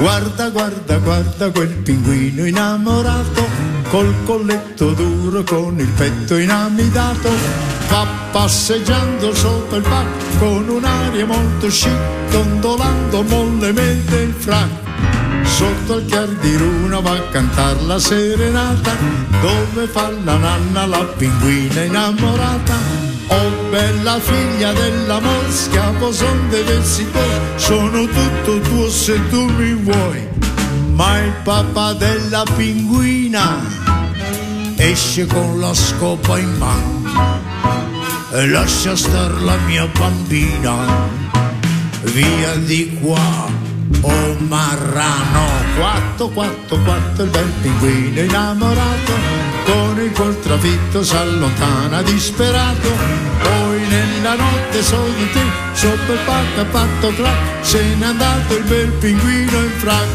Guarda, guarda, guarda quel pinguino innamorato, col colletto duro, con il petto inamidato, va passeggiando sopra il parco con un'aria molto chic, dondolando mollemente il frac. Sotto al chiar di luna va a cantar la serenata, dove fa la nanna la pinguina innamorata. Oh bella figlia dell'amor, schiavo son dei versi tuoi, sono tutto tuo se tu mi vuoi. Ma il papà della pinguina esce con la scopa in mano e lascia star la mia bambina, via di qua. Oh marrano, quatto, quatto, quatto, il bel pinguino innamorato, con il col trafitto s'allontana disperato. Poi nella notte solo te, sopra il palco ha fatto clac, se n'è andato il bel pinguino in frac.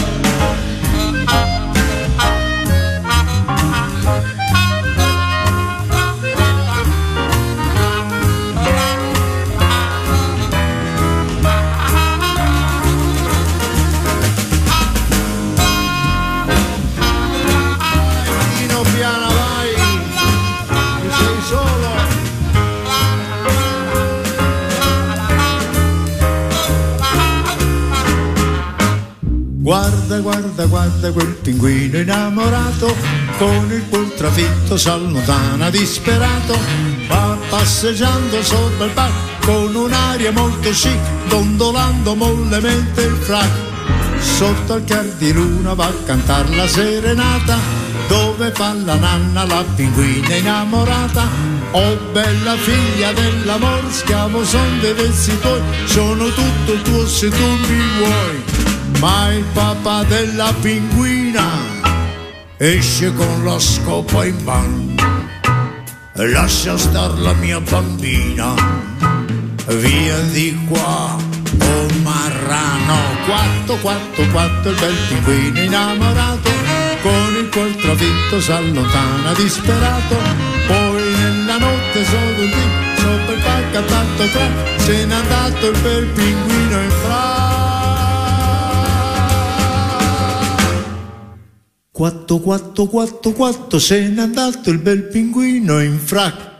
Guarda, guarda, guarda quel pinguino innamorato, con il cuor trafitto s'allontana disperato, va passeggiando sopra il parco con un'aria molto chic, dondolando mollemente il frac. Sotto al chiar di luna va a cantar la serenata, dove fa la nanna la pinguina innamorata. Oh bella figlia dell'amor, schiavo son dei versi tuoi, sono tutto tuo se tu mi vuoi. Ma il papà della pinguina esce con la scopa in mano e lascia star la mia bambina, via di qua. Oh marrano, quatto, quatto, quatto, il bel pinguino innamorato, con il cuor trafitto s'allontana disperato. Poi nella notte solo lì, sopra il palco ha fatto crack, se n'è andato il bel pinguino in frac. Quatto, quatto, quatto, quatto, se n'è andato il bel pinguino in frac.